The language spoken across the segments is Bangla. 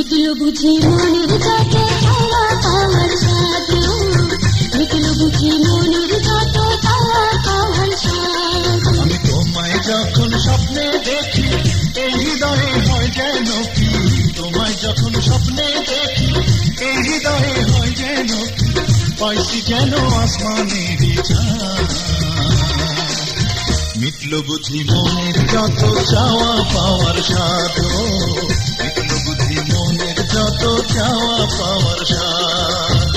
মিটলো বুঝি মনের যত চাওয়া পাওয়ার স্বাদ, মিটলো বুঝি মনের যত চাওয়া পাওয়ার স্বাদ। আমি তোমায় যখন স্বপ্নে দেখি এই হৃদয়ে হয় যেন কি, তোমায় যখন স্বপ্নে দেখি এই হৃদয়ে হয় যেন কি, পাইছি যেন আসমানের চাঁদ। মিটলো বুঝি মনের যত চাওয়া পাওয়ার স্বাদ, মিটলো বুঝি মনের যত চাওয়া পাওয়ার স্বাদ।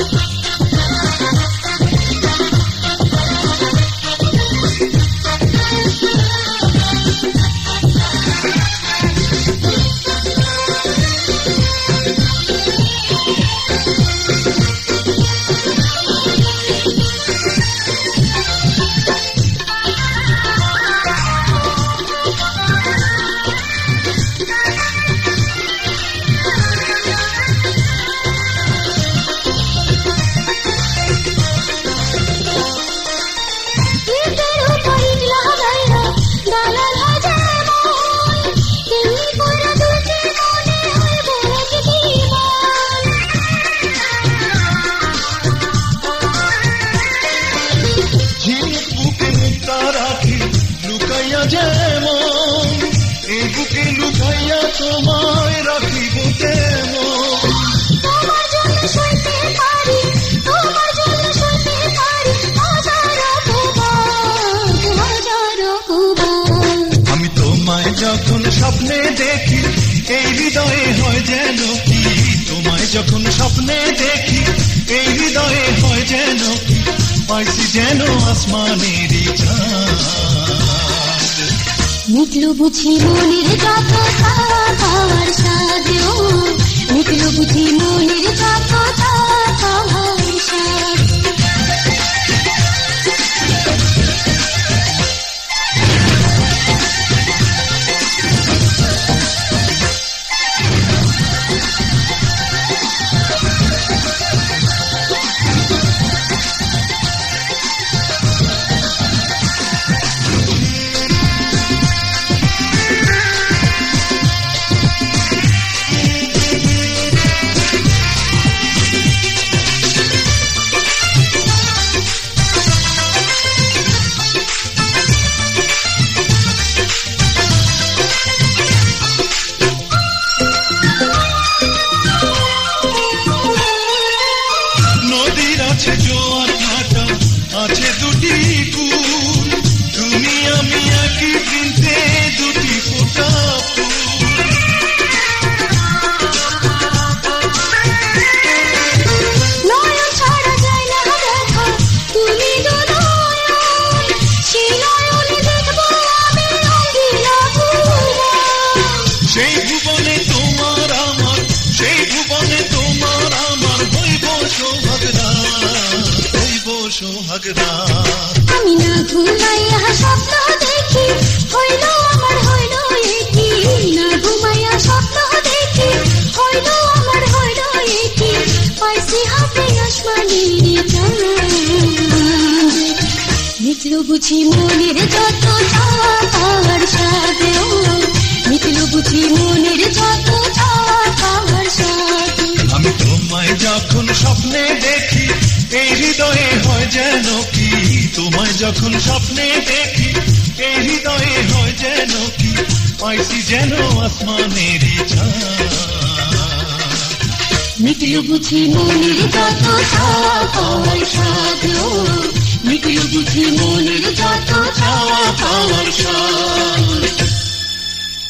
লুকাইয়া যেমন এই বুকে লুকাইয়া তোমায় রাখিব কেমন, তোমার জন্য সইতে পারি, তোমার জন্য সইতে পারি হাজার অপমান, হাজার অপমান। আমি তোমায় যখন স্বপ্নে দেখি এই হৃদয়ে হয় যেন কি, তোমায় যখন স্বপ্নে দেখি এই হৃদয়ে হয় যেন কি, পাইছি যেন আসমানের চাঁদ। মিটলো বুঝি মনের যত চাওয়া পাওয়ার স্বাদ, মিটলো বুঝি মনের যত চাওয়া পাওয়ার স্বাদ। আছে জোয়ার ভাটা আছে দুটি কুল, তুমি আমি একই বৃন্তে দুটি ফোঁটা ফুল। নয়ন ছাড়া যায় না দেখা, তুমি তো নয়ন, সেই নয়নে দেখবো আমি রঙিলা ভুবন। সেই ভুবনে তোমার আমার, সেই ভুবনে তোমার আমার হইব সৌভাগ্যরা, হইব সৌভাগ্যরা। আমি না ঘুমাইয়া স্বপ্ন দেখি হইল আমার হইল একি, না ঘুমাইয়া স্বপ্ন দেখি হইল আমার হইল একি, পাইছি হাতে আসমানের চাঁদ। মিটলো বুঝি মনের যত চাওয়া পাওয়ার স্বাদ, মিটলো বুঝি মনের যত চাওয়া পাওয়ার স্বাদ। আমি তোমায় যখন স্বপ্নে দেখি এই হৃদয়ে হয় যেন কি, তোমায় যখন স্বপ্নে দেখি এই হৃদয়ে হয় যেন কি, পাইছি যেন আসমানের চাঁদ। মিটলো বুঝি মনের যত চাওয়া পাওয়ার স্বাদ, মিটলো বুঝি মনের যত চাওয়া পাওয়ার স্বাদ।